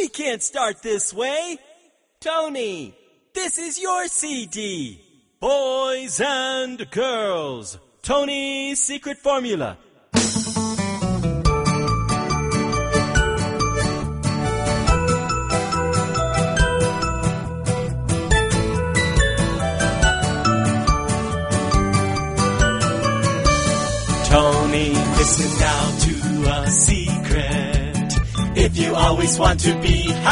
We can't start this way. Tony, this is your CD. Boys and girls, Tony's secret formula. Tony, listen now to a secret. If you always want to be